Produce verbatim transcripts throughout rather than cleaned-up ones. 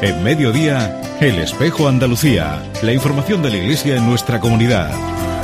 En Mediodía, El Espejo Andalucía. La información de la Iglesia en nuestra comunidad.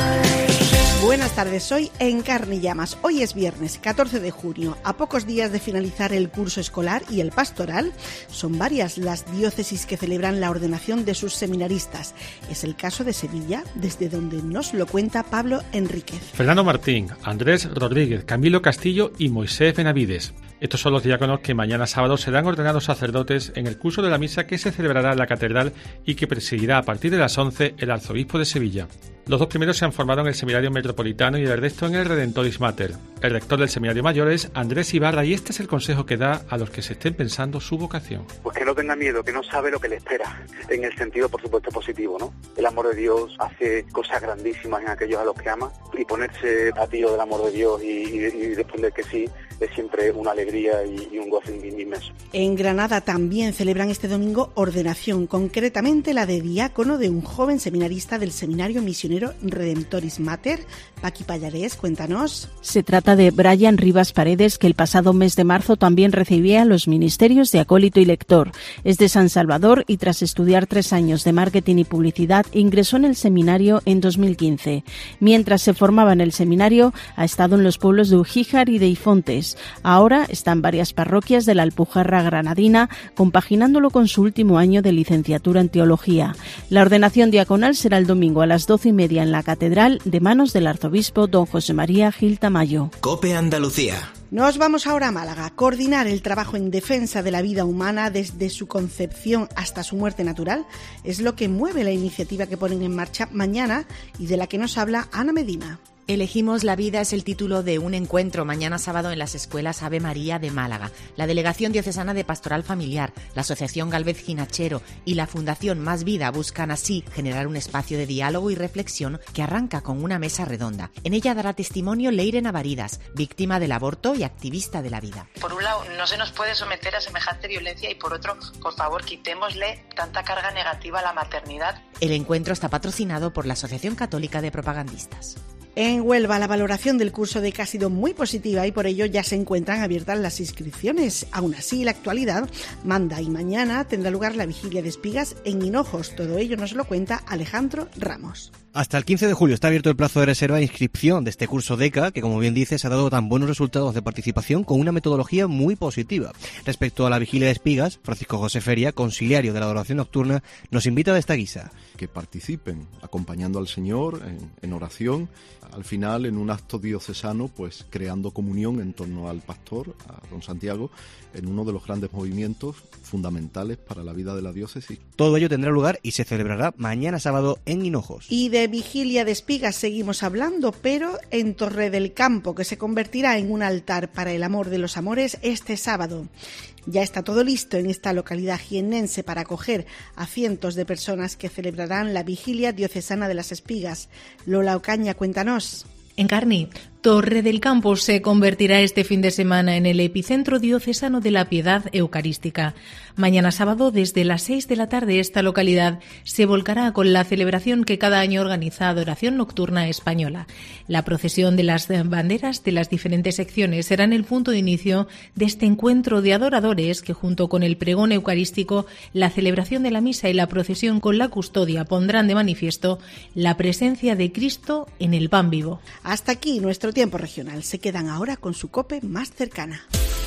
Buenas tardes, soy Encarni Llamas. Hoy es viernes, catorce de junio. A pocos días de finalizar el curso escolar y el pastoral, son varias las diócesis que celebran la ordenación de sus seminaristas. Es el caso de Sevilla, desde donde nos lo cuenta Pablo Enríquez. Fernando Martín, Andrés Rodríguez, Camilo Castillo y Moisés Benavides. Estos son los diáconos que mañana sábado serán ordenados sacerdotes en el curso de la misa que se celebrará en la catedral y que presidirá a partir de las once el arzobispo de Sevilla. Los dos primeros se han formado en el Seminario Metropolitano y el resto en el Redentoris Mater. El rector del Seminario Mayor es Andrés Ibarra y este es el consejo que da a los que se estén pensando su vocación. Pues que no tenga miedo, que no sabe lo que le espera, en el sentido, por supuesto, positivo, ¿no? El amor de Dios hace cosas grandísimas en aquellos a los que ama y ponerse a tiro del amor de Dios y, y, y responder que sí es siempre una alegría y, y un gozo inmenso. En Granada también celebran este domingo ordenación, concretamente la de diácono de un joven seminarista del Seminario Misionero Redentoris Mater. Paqui Pallarés, cuéntanos. Se trata de Brian Rivas Paredes, que el pasado mes de marzo también recibía los ministerios de acólito y lector. Es de San Salvador y tras estudiar tres años de marketing y publicidad ingresó en el seminario en dos mil quince. Mientras se formaba en el seminario ha estado en los pueblos de Ugíjar y de Ifontes. Ahora está en varias parroquias de la Alpujarra granadina, compaginándolo con su último año de licenciatura en teología. La ordenación diaconal será el domingo a las doce y media en la catedral, de manos del arzobispo don José María Gil Tamayo. COPE Andalucía. Nos vamos ahora a Málaga. Coordinar el trabajo en defensa de la vida humana desde su concepción hasta su muerte natural es lo que mueve la iniciativa que ponen en marcha mañana y de la que nos habla Ana Medina. Elegimos la vida es el título de un encuentro mañana sábado en las escuelas Ave María de Málaga. La Delegación Diocesana de Pastoral Familiar, la Asociación Gálvez Ginachero y la Fundación Más Vida buscan así generar un espacio de diálogo y reflexión que arranca con una mesa redonda. En ella dará testimonio Leire Navaridas, víctima del aborto y activista de la vida. Por un lado, no se nos puede someter a semejante violencia y por otro, por favor, quitémosle tanta carga negativa a la maternidad. El encuentro está patrocinado por la Asociación Católica de Propagandistas. En Huelva, la valoración del curso D E C ha sido muy positiva y por ello ya se encuentran abiertas las inscripciones. Aún así, la actualidad manda y mañana tendrá lugar la vigilia de espigas en Hinojos. Todo ello nos lo cuenta Alejandro Ramos. Hasta el quince de julio está abierto el plazo de reserva e inscripción de este curso D E C A, que como bien dices ha dado tan buenos resultados de participación con una metodología muy positiva. Respecto a la vigilia de espigas, Francisco José Feria, conciliario de la adoración nocturna, nos invita de esta guisa. Que participen acompañando al Señor en, en oración, al final en un acto diocesano, pues creando comunión en torno al pastor, a don Santiago, en uno de los grandes movimientos fundamentales para la vida de la diócesis. Todo ello tendrá lugar y se celebrará mañana sábado en Hinojos. Y de vigilia de espigas seguimos hablando, pero en Torre del Campo, que se convertirá en un altar para el amor de los amores este sábado. Ya está todo listo en esta localidad jiennense para acoger a cientos de personas que celebrarán la vigilia diocesana de las espigas. Lola Ocaña, cuéntanos. Encarni, Torre del Campo se convertirá este fin de semana en el epicentro diocesano de la piedad eucarística. Mañana sábado, desde las seis de la tarde, esta localidad se volcará con la celebración que cada año organiza Adoración Nocturna Española. La procesión de las banderas de las diferentes secciones será el punto de inicio de este encuentro de adoradores que, junto con el pregón eucarístico, la celebración de la misa y la procesión con la custodia, pondrán de manifiesto la presencia de Cristo en el pan vivo. Hasta aquí nuestro tiempo regional. Se quedan ahora con su COPE más cercana.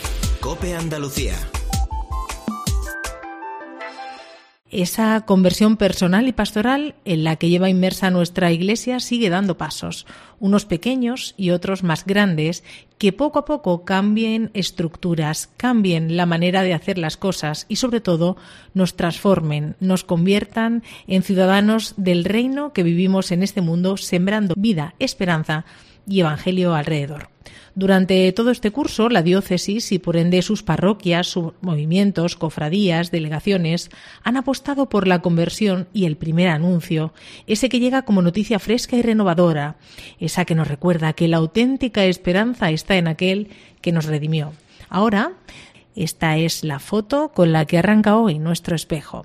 COPE Andalucía. Esa conversión personal y pastoral en la que lleva inmersa nuestra Iglesia sigue dando pasos, unos pequeños y otros más grandes, que poco a poco cambien estructuras, cambien la manera de hacer las cosas y sobre todo nos transformen, nos conviertan en ciudadanos del reino que vivimos en este mundo, sembrando vida, esperanza y evangelio alrededor. Durante todo este curso, la diócesis y por ende sus parroquias, sus movimientos, cofradías, delegaciones han apostado por la conversión y el primer anuncio, ese que llega como noticia fresca y renovadora, esa que nos recuerda que la auténtica esperanza está en aquel que nos redimió. Ahora, esta es la foto con la que arranca hoy nuestro espejo.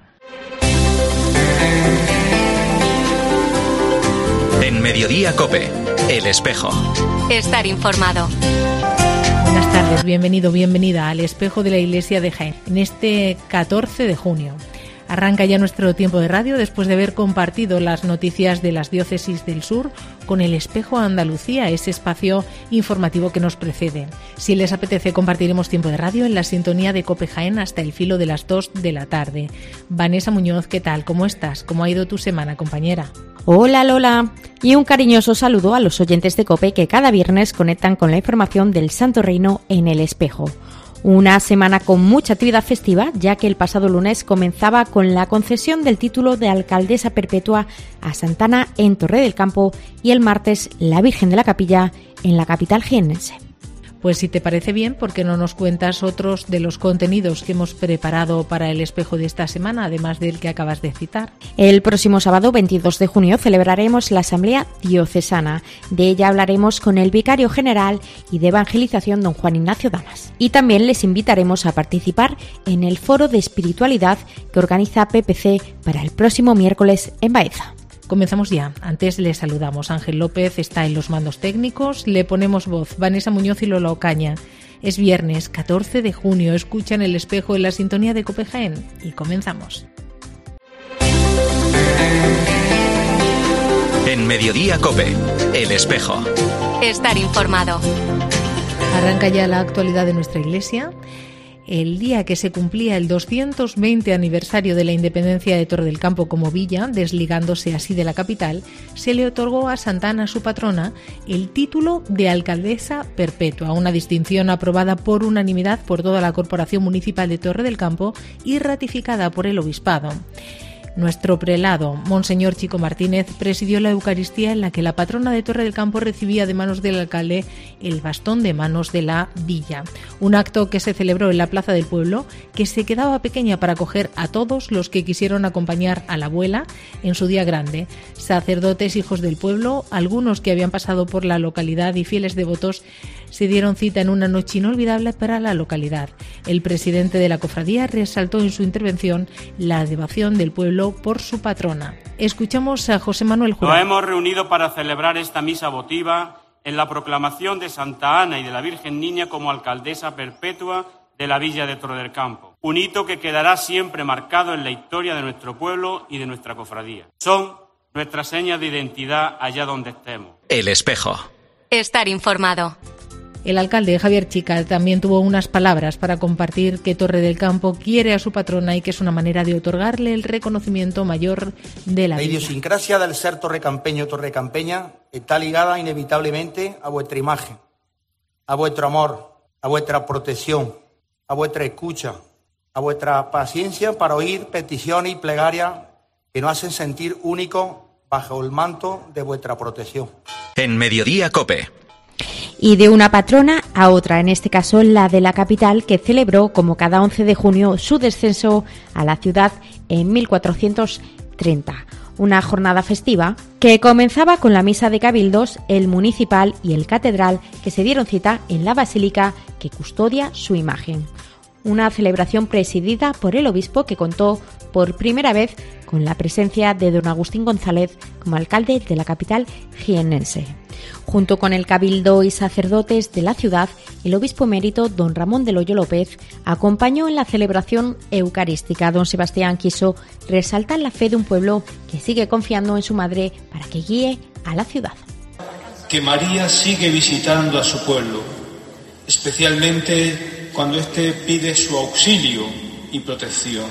En Mediodía COPE, El Espejo. Estar informado. Buenas tardes, bienvenido, bienvenida al Espejo de la Iglesia de Jaén, en este catorce de junio. Arranca ya nuestro tiempo de radio después de haber compartido las noticias de las diócesis del sur con el Espejo Andalucía, ese espacio informativo que nos precede. Si les apetece, compartiremos tiempo de radio en la sintonía de COPE Jaén hasta el filo de las dos de la tarde. Vanessa Muñoz, ¿qué tal? ¿Cómo estás? ¿Cómo ha ido tu semana, compañera? Hola Lola, y un cariñoso saludo a los oyentes de COPE que cada viernes conectan con la información del Santo Reino en el Espejo. Una semana con mucha actividad festiva, ya que el pasado lunes comenzaba con la concesión del título de alcaldesa perpetua a Santa Ana en Torre del Campo y el martes la Virgen de la Capilla en la capital jiennense. Pues si te parece bien, ¿por qué no nos cuentas otros de los contenidos que hemos preparado para el Espejo de esta semana, además del que acabas de citar? El próximo sábado veintidós de junio celebraremos la Asamblea Diocesana. De ella hablaremos con el Vicario General y de Evangelización, don Juan Ignacio Damas. Y también les invitaremos a participar en el Foro de Espiritualidad que organiza P P C para el próximo miércoles en Baeza. Comenzamos ya. Antes le saludamos. Ángel López está en los mandos técnicos. Le ponemos voz. Vanessa Muñoz y Lola Ocaña. Es viernes catorce de junio. Escuchan el Espejo en la sintonía de COPE Jaén. Y comenzamos. En Mediodía COPE, el Espejo. Estar informado. Arranca ya la actualidad de nuestra iglesia. El día que se cumplía el doscientos veinte aniversario de la independencia de Torre del Campo como villa, desligándose así de la capital, se le otorgó a Santa Ana, su patrona, el título de alcaldesa perpetua, una distinción aprobada por unanimidad por toda la Corporación Municipal de Torre del Campo y ratificada por el Obispado. Nuestro prelado, Monseñor Chico Martínez, presidió la Eucaristía en la que la patrona de Torre del Campo recibía de manos del alcalde el bastón de manos de la villa. Un acto que se celebró en la Plaza del Pueblo, que se quedaba pequeña para acoger a todos los que quisieron acompañar a la abuela en su día grande. Sacerdotes, hijos del pueblo, algunos que habían pasado por la localidad y fieles devotos se dieron cita en una noche inolvidable para la localidad. El presidente de la cofradía resaltó en su intervención la devoción del pueblo por su patrona. Escuchamos a José Manuel Jurado. Nos hemos reunido para celebrar esta misa votiva en la proclamación de Santa Ana y de la Virgen Niña como alcaldesa perpetua de la villa de Torre del Campo. Un hito que quedará siempre marcado en la historia de nuestro pueblo y de nuestra cofradía. Son nuestras señas de identidad allá donde estemos. El Espejo. Estar informado. El alcalde Javier Chica también tuvo unas palabras para compartir que Torre del Campo quiere a su patrona y que es una manera de otorgarle el reconocimiento mayor de la La vida. idiosincrasia del ser torrecampeño o torrecampeña está ligada inevitablemente a vuestra imagen, a vuestro amor, a vuestra protección, a vuestra escucha, a vuestra paciencia para oír peticiones y plegarias que nos hacen sentir únicos bajo el manto de vuestra protección. En Mediodía COPE. Y de una patrona a otra, en este caso la de la capital, que celebró, como cada once de junio, su descenso a la ciudad en mil cuatrocientos treinta. Una jornada festiva que comenzaba con la misa de cabildos, el municipal y el catedral, que se dieron cita en la basílica que custodia su imagen. Una celebración presidida por el obispo, que contó por primera vez con la presencia de don Agustín González como alcalde de la capital jiennense. Junto con el cabildo y sacerdotes de la ciudad, el obispo emérito don Ramón del Hoyo López acompañó en la celebración eucarística. Don Sebastián quiso resaltar la fe de un pueblo que sigue confiando en su madre para que guíe a la ciudad. Que María sigue visitando a su pueblo, especialmente cuando éste pide su auxilio y protección.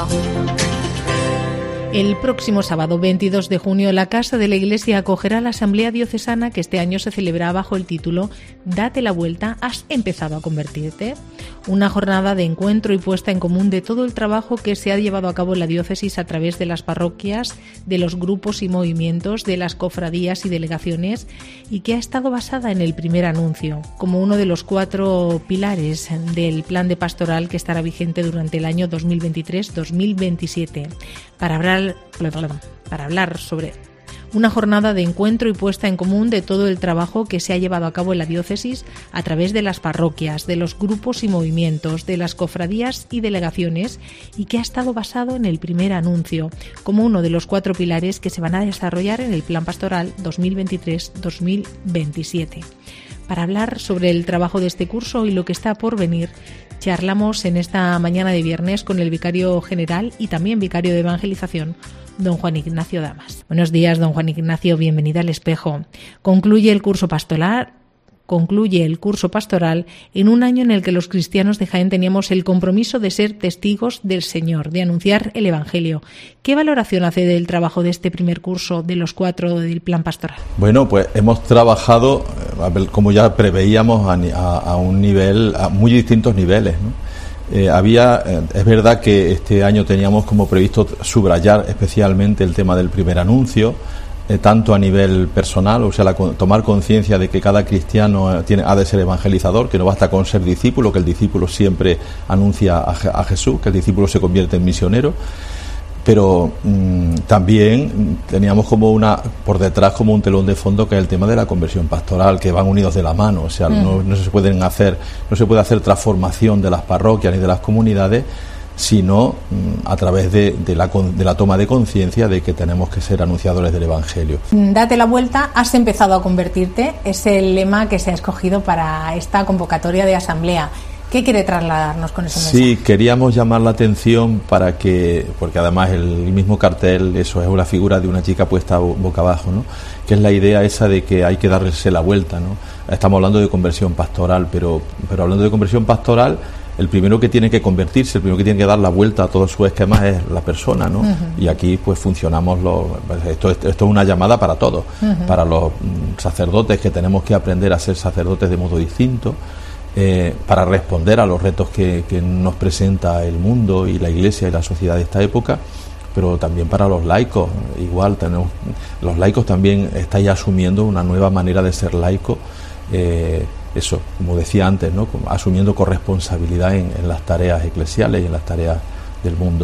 El próximo sábado veintidós de junio la Casa de la Iglesia acogerá la Asamblea Diocesana, que este año se celebra bajo el título Date la vuelta, has empezado a convertirte. Una jornada de encuentro y puesta en común de todo el trabajo que se ha llevado a cabo en la diócesis a través de las parroquias, de los grupos y movimientos, de las cofradías y delegaciones, y que ha estado basada en el primer anuncio, como uno de los cuatro pilares del plan de pastoral que estará vigente durante el año dos mil veintitrés dos mil veintisiete. Para hablar, para hablar sobre una jornada de encuentro y puesta en común de todo el trabajo que se ha llevado a cabo en la diócesis a través de las parroquias, de los grupos y movimientos, de las cofradías y delegaciones, y que ha estado basado en el primer anuncio, como uno de los cuatro pilares que se van a desarrollar en el Plan Pastoral dos mil veintitrés dos mil veintisiete. Para hablar sobre el trabajo de este curso y lo que está por venir, Charlamos en esta mañana de viernes con el vicario general y también vicario de evangelización, don Juan Ignacio Damas. Buenos días, don Juan Ignacio, bienvenido al Espejo. Concluye el curso pastoral concluye el curso pastoral en un año en el que los cristianos de Jaén teníamos el compromiso de ser testigos del Señor, de anunciar el Evangelio. ¿Qué valoración hace del trabajo de este primer curso de los cuatro del plan pastoral? Bueno, pues hemos trabajado, como ya preveíamos, a, a, a un nivel, a muy distintos niveles, ¿no? Eh, había, eh, es verdad que este año teníamos como previsto subrayar especialmente el tema del primer anuncio, eh, tanto a nivel personal, o sea, la, tomar conciencia de que cada cristiano eh, tiene, ha de ser evangelizador, que no basta con ser discípulo, que el discípulo siempre anuncia a, a Jesús, que el discípulo se convierte en misionero. Pero mmm, también teníamos como una por detrás como un telón de fondo, que es el tema de la conversión pastoral, que van unidos de la mano. O sea, uh-huh. no, no se pueden hacer, no se puede hacer transformación de las parroquias ni de las comunidades, sino mmm, a través de, de, la, de la toma de conciencia de que tenemos que ser anunciadores del Evangelio. Date la vuelta, has empezado a convertirte, es el lema que se ha escogido para esta convocatoria de asamblea. ¿Qué quiere trasladarnos con ese mensaje? Sí, queríamos llamar la atención para que, porque además el mismo cartel, eso es una figura de una chica puesta boca abajo, ¿no? Que es la idea esa de que hay que darse la vuelta, ¿no? Estamos hablando de conversión pastoral, pero, pero hablando de conversión pastoral, el primero que tiene que convertirse, el primero que tiene que dar la vuelta a todos sus esquemas es la persona, ¿no? Uh-huh. Y aquí pues funcionamos, los, esto, esto es una llamada para todos, uh-huh. para los sacerdotes que tenemos que aprender a ser sacerdotes de modo distinto, Eh, para responder a los retos que, que nos presenta el mundo y la Iglesia y la sociedad de esta época, pero también para los laicos. Igual tenemos, los laicos también estáis asumiendo una nueva manera de ser laico, eh, eso, como decía antes, ¿no? Como asumiendo corresponsabilidad en, en las tareas eclesiales y en las tareas del mundo.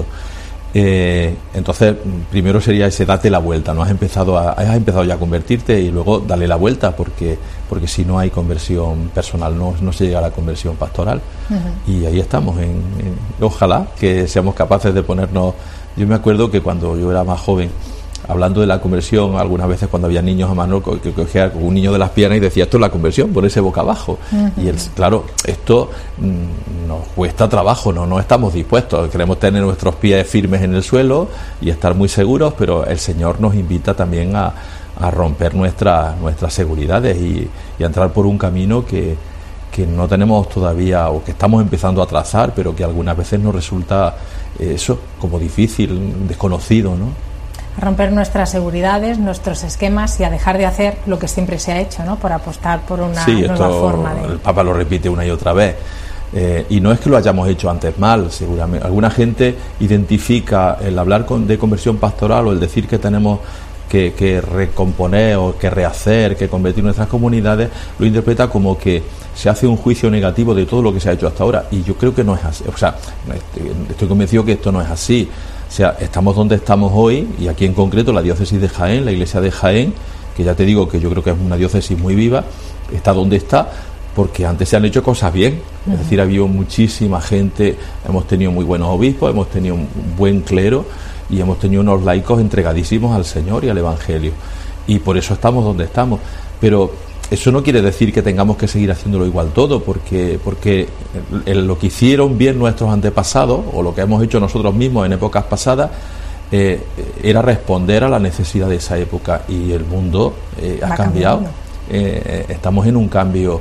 Eh, entonces, primero sería ese date la vuelta, no has empezado a, has empezado ya a convertirte y luego dale la vuelta, porque porque si no hay conversión personal, no, no se llega a la conversión pastoral. Uh-huh. Y ahí estamos, en, en, ojalá que seamos capaces de ponernos. Yo me acuerdo que cuando yo era más joven, hablando de la conversión, algunas veces cuando había niños a mano, que cogía un niño de las piernas y decía, esto es la conversión, ponerse boca abajo. Uh-huh. Y el, claro, esto mmm, nos cuesta trabajo, no, no estamos dispuestos, queremos tener nuestros pies firmes en el suelo y estar muy seguros, pero el Señor nos invita también a, a romper nuestra, nuestras seguridades y, y a entrar por un camino que, que no tenemos todavía, o que estamos empezando a trazar, pero que algunas veces nos resulta eh, eso, como difícil, desconocido, ¿no? A romper nuestras seguridades, nuestros esquemas y a dejar de hacer lo que siempre se ha hecho, ¿no? Por apostar por una sí, nueva esto, forma de... el Papa lo repite una y otra vez. Eh, y no es que lo hayamos hecho antes mal, seguramente. Alguna gente identifica el hablar con, de conversión pastoral o el decir que tenemos que, que recomponer o que rehacer, que convertir nuestras comunidades, lo interpreta como que se hace un juicio negativo de todo lo que se ha hecho hasta ahora. Y yo creo que no es así. O sea, estoy, estoy convencido que esto no es así. O sea, estamos donde estamos hoy, y aquí en concreto la diócesis de Jaén, la iglesia de Jaén, que ya te digo que yo creo que es una diócesis muy viva, está donde está, porque antes se han hecho cosas bien. Uh-huh. Es decir, ha habido muchísima gente, hemos tenido muy buenos obispos, hemos tenido un buen clero y hemos tenido unos laicos entregadísimos al Señor y al Evangelio. Y por eso estamos donde estamos. Pero eso no quiere decir que tengamos que seguir haciéndolo igual todo, porque porque lo que hicieron bien nuestros antepasados, o lo que hemos hecho nosotros mismos en épocas pasadas, eh, era responder a la necesidad de esa época, y el mundo eh, ha cambiado. Eh, estamos en un cambio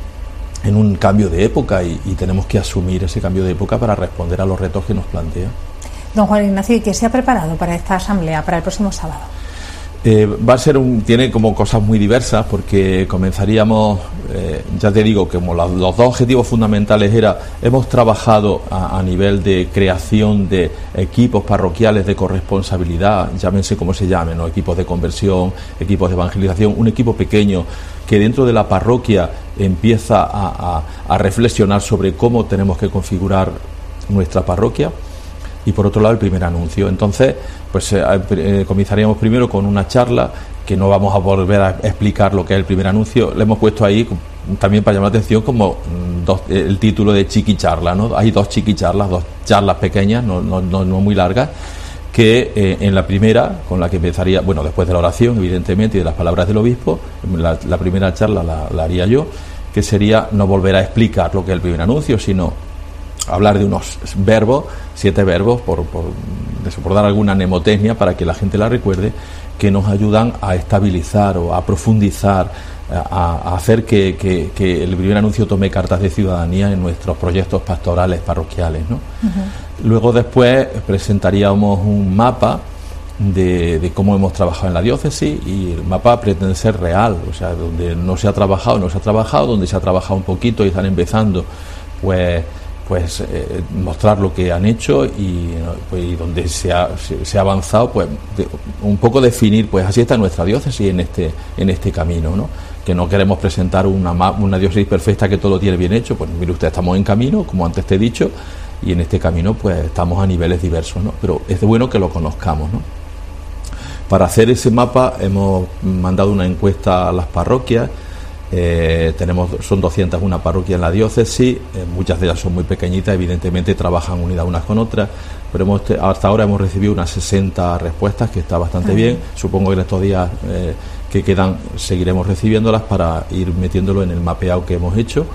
en un cambio de época y, y tenemos que asumir ese cambio de época para responder a los retos que nos plantea. Don Juan Ignacio, ¿y qué se ha preparado para esta asamblea, para el próximo sábado? Eh, va a ser un, tiene como cosas muy diversas, porque comenzaríamos, eh, ya te digo, que como los, los dos objetivos fundamentales era, hemos trabajado a, a nivel de creación de equipos parroquiales de corresponsabilidad, llámense como se llamen, ¿no? Equipos de conversión, equipos de evangelización, un equipo pequeño que dentro de la parroquia empieza a, a, a reflexionar sobre cómo tenemos que configurar nuestra parroquia. Y por otro lado el primer anuncio. Entonces pues eh, eh, comenzaríamos primero con una charla, que no vamos a volver a explicar lo que es el primer anuncio. Le hemos puesto ahí también para llamar la atención como dos, el título de chiqui charla, ¿no? Hay dos chiqui charlas, dos charlas pequeñas, no, no, no, no muy largas, que eh, en la primera, con la que empezaría, bueno, después de la oración evidentemente y de las palabras del obispo, la, la primera charla la, la haría yo, que sería no volver a explicar lo que es el primer anuncio, sino hablar de unos verbos, siete verbos, por, por, por dar alguna mnemotecnia para que la gente la recuerde, que nos ayudan a estabilizar o a profundizar, a, a hacer que, que, que el primer anuncio tome cartas de ciudadanía en nuestros proyectos pastorales parroquiales, ¿no? Uh-huh. Luego después presentaríamos un mapa de, de cómo hemos trabajado en la diócesis, y el mapa pretende ser real, o sea, donde no se ha trabajado, no se ha trabajado, donde se ha trabajado un poquito y están empezando, pues pues eh, mostrar lo que han hecho, y, pues, y donde se ha, se, se ha avanzado, pues de, un poco definir, pues así está nuestra diócesis en este en este camino, ¿no? Que no queremos presentar una, una diócesis perfecta que todo lo tiene bien hecho. Pues mire usted, estamos en camino, como antes te he dicho, y en este camino pues estamos a niveles diversos, ¿no? Pero es bueno que lo conozcamos, ¿no? Para hacer ese mapa hemos mandado una encuesta a las parroquias. Eh, tenemos, son doscientas una parroquias en la diócesis, eh, muchas de ellas son muy pequeñitas, evidentemente trabajan unidas unas con otras, pero hemos, hasta ahora hemos recibido unas sesenta respuestas, que está bastante ah. bien. Supongo que en estos días eh, que quedan seguiremos recibiéndolas para ir metiéndolo en el mapeado que hemos hecho.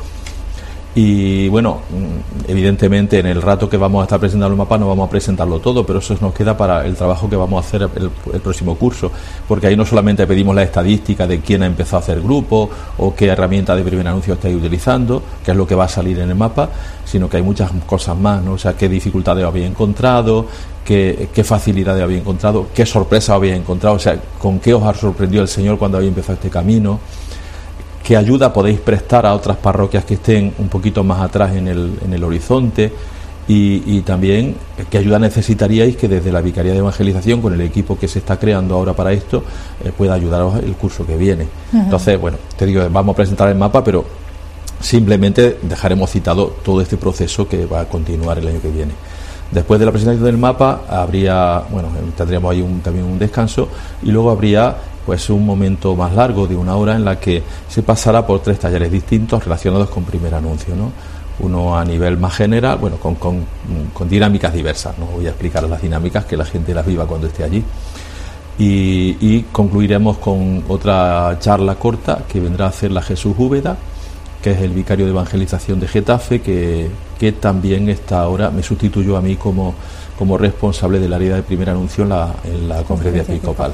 Y bueno, evidentemente en el rato que vamos a estar presentando el mapa no vamos a presentarlo todo, pero eso nos queda para el trabajo que vamos a hacer el, el próximo curso, porque ahí no solamente pedimos la estadística de quién ha empezado a hacer grupo o qué herramienta de primer anuncio estáis utilizando, que es lo que va a salir en el mapa, sino que hay muchas cosas más, ¿no? O sea, qué dificultades habéis encontrado, qué, qué facilidades habéis encontrado, qué sorpresas habéis encontrado, o sea, con qué os ha sorprendido el Señor cuando habéis empezado este camino, qué ayuda podéis prestar a otras parroquias que estén un poquito más atrás en el, en el horizonte, y, y también qué ayuda necesitaríais que desde la Vicaría de Evangelización, con el equipo que se está creando ahora para esto, eh, pueda ayudaros el curso que viene. Uh-huh. Entonces, bueno, te digo, vamos a presentar el mapa, pero simplemente dejaremos citado todo este proceso que va a continuar el año que viene. Después de la presentación del mapa habría, bueno, tendríamos ahí un, también un descanso, y luego habría pues un momento más largo de una hora en la que se pasará por tres talleres distintos relacionados con primer anuncio, ¿no? Uno a nivel más general, bueno, con, con, con dinámicas diversas, no voy a explicar las dinámicas, que la gente las viva cuando esté allí, y, y concluiremos con otra charla corta que vendrá a hacer la Jesús Úbeda, que es el vicario de evangelización de Getafe, que, que también está ahora, me sustituyó a mí como, como responsable del área de primer anuncio en la, en la conferencia episcopal.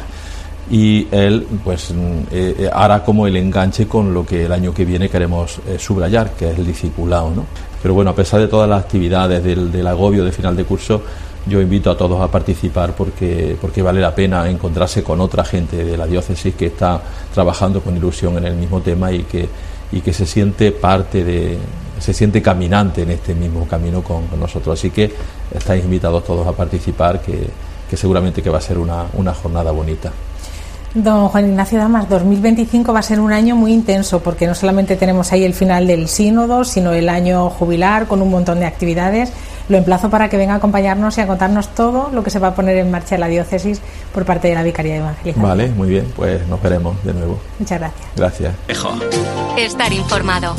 Y él pues eh, hará como el enganche con lo que el año que viene queremos eh, subrayar, que es el discipulado, ¿no? Pero bueno, a pesar de todas las actividades del, del agobio de final de curso, yo invito a todos a participar, porque, porque vale la pena encontrarse con otra gente de la diócesis que está trabajando con ilusión en el mismo tema, y que, y que se siente parte de, se siente caminante en este mismo camino con, con nosotros. Así que estáis invitados todos a participar, que, que seguramente que va a ser una, una jornada bonita. Don Juan Ignacio Damas, dos mil veinticinco va a ser un año muy intenso, porque no solamente tenemos ahí el final del sínodo, sino el año jubilar con un montón de actividades. Lo emplazo para que venga a acompañarnos y a contarnos todo lo que se va a poner en marcha en la diócesis por parte de la Vicaría de Evangelización. Vale, muy bien, pues nos veremos de nuevo. Muchas gracias. Gracias. Estar informado.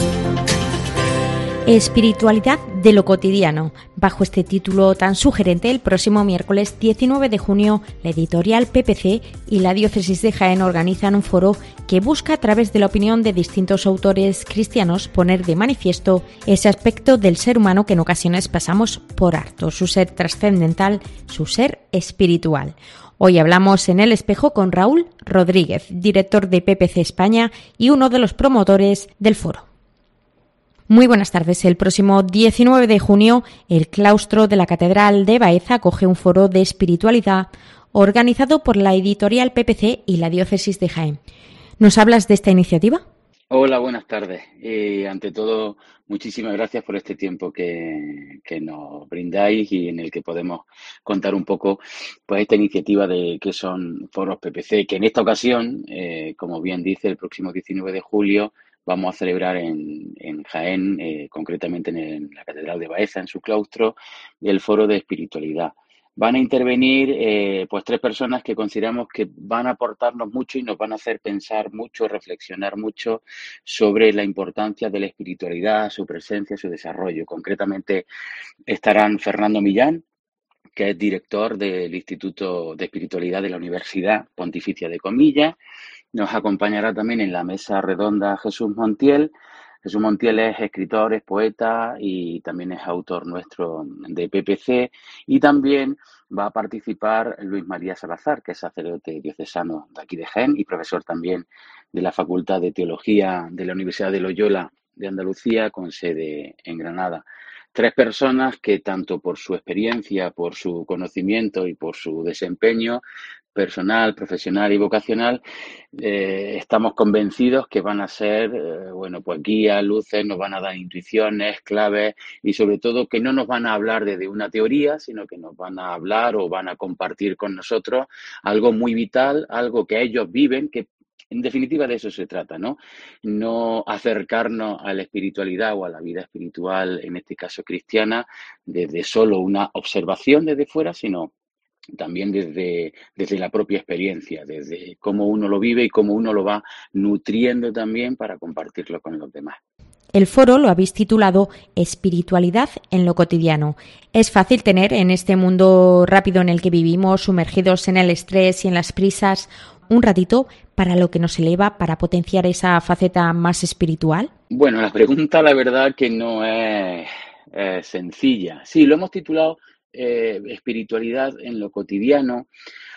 Espiritualidad de lo cotidiano. Bajo este título tan sugerente, el próximo miércoles diecinueve de junio, la editorial P P C y la Diócesis de Jaén organizan un foro que busca, a través de la opinión de distintos autores cristianos, poner de manifiesto ese aspecto del ser humano que en ocasiones pasamos por alto, su ser trascendental, su ser espiritual. Hoy hablamos en El Espejo con Raúl Rodríguez, director de P P C España y uno de los promotores del foro. Muy buenas tardes. El próximo diecinueve de junio, el claustro de la Catedral de Baeza acoge un foro de espiritualidad organizado por la editorial P P C y la Diócesis de Jaén. ¿Nos hablas de esta iniciativa? Hola, buenas tardes. Y ante todo, muchísimas gracias por este tiempo que, que nos brindáis y en el que podemos contar un poco pues esta iniciativa de que son foros P P C, que en esta ocasión, eh, como bien dice, el próximo diecinueve de julio, vamos a celebrar en, en Jaén, eh, concretamente en, el, en la Catedral de Baeza, en su claustro, el foro de espiritualidad. Van a intervenir eh, pues tres personas que consideramos que van a aportarnos mucho y nos van a hacer pensar mucho, reflexionar mucho sobre la importancia de la espiritualidad, su presencia, su desarrollo. Concretamente estarán Fernando Millán, que es director del Instituto de Espiritualidad de la Universidad Pontificia de Comillas. Nos acompañará también en la mesa redonda Jesús Montiel, Jesús Montiel es escritor, es poeta y también es autor nuestro de P P C, y también va a participar Luis María Salazar, que es sacerdote diocesano de aquí de Jaén y profesor también de la Facultad de Teología de la Universidad de Loyola de Andalucía, con sede en Granada. Tres personas que, tanto por su experiencia, por su conocimiento y por su desempeño personal, profesional y vocacional, eh, estamos convencidos que van a ser, eh, bueno, pues guías, luces, nos van a dar intuiciones, claves, y sobre todo que no nos van a hablar desde una teoría, sino que nos van a hablar o van a compartir con nosotros algo muy vital, algo que ellos viven, que en definitiva de eso se trata, ¿no? No acercarnos a la espiritualidad o a la vida espiritual, en este caso cristiana, desde solo una observación desde fuera, sino también desde, desde la propia experiencia, desde cómo uno lo vive y cómo uno lo va nutriendo también para compartirlo con los demás. El foro lo habéis titulado Espiritualidad en lo cotidiano. Es fácil tener en este mundo rápido en el que vivimos, sumergidos en el estrés y en las prisas, un ratito para lo que nos eleva, para potenciar esa faceta más espiritual. Bueno, la pregunta la verdad que no es, es sencilla. Sí, lo hemos titulado eh, Espiritualidad en lo cotidiano.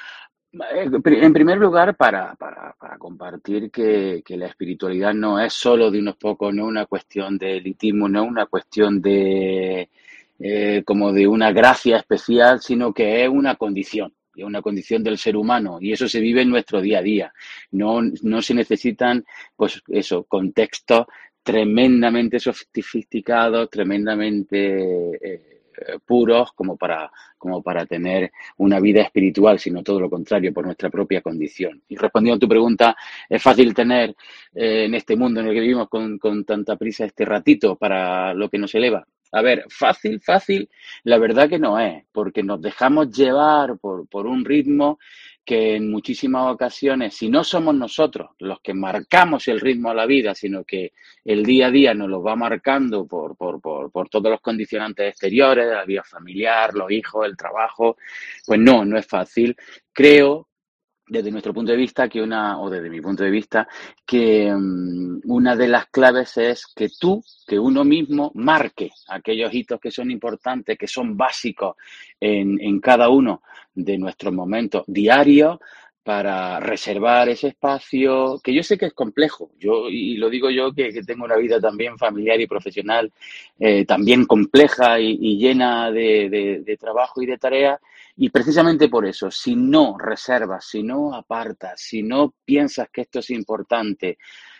En primer lugar, para, para, para compartir que, que la espiritualidad no es solo de unos pocos, no es una cuestión de elitismo, no es una cuestión de eh, como de una gracia especial, sino que es una condición, es una condición del ser humano, y eso se vive en nuestro día a día. No, no se necesitan, pues eso, contextos tremendamente sofisticados, tremendamente eh, puros como para, como para tener una vida espiritual, sino todo lo contrario, por nuestra propia condición. Y respondiendo a tu pregunta, ¿es fácil tener eh, en este mundo en el que vivimos con, con tanta prisa este ratito para lo que nos eleva? A ver, fácil, fácil, la verdad que no es, porque nos dejamos llevar por, por un ritmo que en muchísimas ocasiones, si no somos nosotros los que marcamos el ritmo a la vida, sino que el día a día nos lo va marcando por, por, por, por todos los condicionantes exteriores, la vida familiar, los hijos, el trabajo, pues no, no es fácil. Creo, desde nuestro punto de vista, que una, o desde mi punto de vista, que um, una de las claves es que tú, que uno mismo marque aquellos hitos que son importantes, que son básicos en, en cada uno de nuestros momentos diarios, para reservar ese espacio, que yo sé que es complejo, yo y lo digo yo que, que tengo una vida también familiar y profesional eh, también compleja y, y llena de, de, de trabajo y de tareas, y precisamente por eso, si no reservas, si no apartas, si no piensas que esto es importante,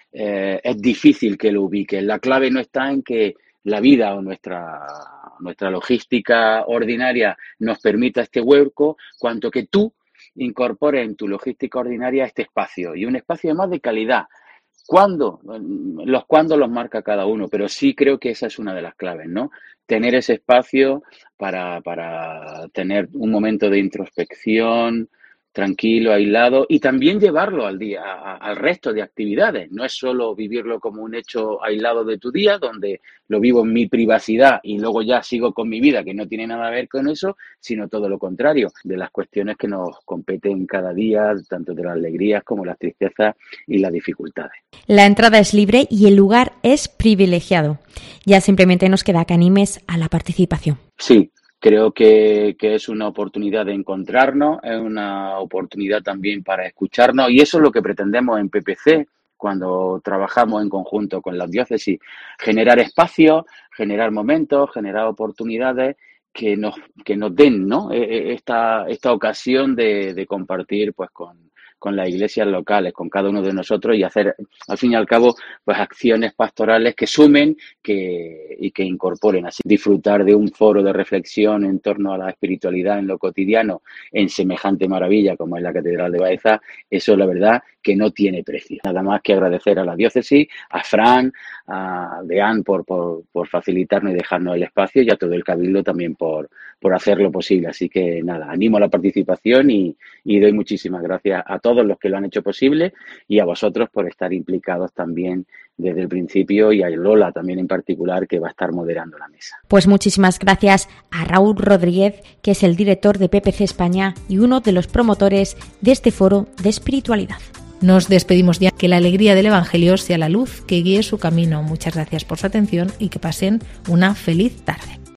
eh, es difícil que lo ubiques. La clave no está en que la vida o nuestra, nuestra logística ordinaria nos permita este hueco, cuanto que tú incorpore en tu logística ordinaria este espacio, y un espacio además de calidad. ¿Cuándo? Los cuándo los marca cada uno, pero sí creo que esa es una de las claves, ¿no? Tener ese espacio para, para tener un momento de introspección tranquilo, aislado, y también llevarlo al día, a, al resto de actividades. No es solo vivirlo como un hecho aislado de tu día, donde lo vivo en mi privacidad y luego ya sigo con mi vida, que no tiene nada que ver con eso, sino todo lo contrario, de las cuestiones que nos competen cada día, tanto de las alegrías como las tristezas y las dificultades. La entrada es libre y el lugar es privilegiado. Ya simplemente nos queda que animes a la participación. Sí. Creo que, que es una oportunidad de encontrarnos, es una oportunidad también para escucharnos, y eso es lo que pretendemos en P P C cuando trabajamos en conjunto con las diócesis, generar espacios, generar momentos, generar oportunidades que nos, que nos den, ¿no? esta, esta ocasión de, de compartir pues con con las iglesias locales, con cada uno de nosotros, y hacer, al fin y al cabo, pues acciones pastorales que sumen que, y que incorporen. Así, disfrutar de un foro de reflexión en torno a la espiritualidad en lo cotidiano, en semejante maravilla como es la Catedral de Baeza, eso la verdad que no tiene precio. Nada más que agradecer a la diócesis, a Fran, a Deán por, por, por facilitarnos y dejarnos el espacio, y a todo el Cabildo también por, por hacerlo posible. Así que nada, animo a la participación y, y doy muchísimas gracias a todos los que lo han hecho posible, y a vosotros por estar implicados también desde el principio, y a Lola también en particular, que va a estar moderando la mesa. Pues muchísimas gracias a Raúl Rodríguez, que es el director de P P C España y uno de los promotores de este foro de espiritualidad. Nos despedimos ya. Que la alegría del Evangelio sea la luz que guíe su camino. Muchas gracias por su atención y que pasen una feliz tarde.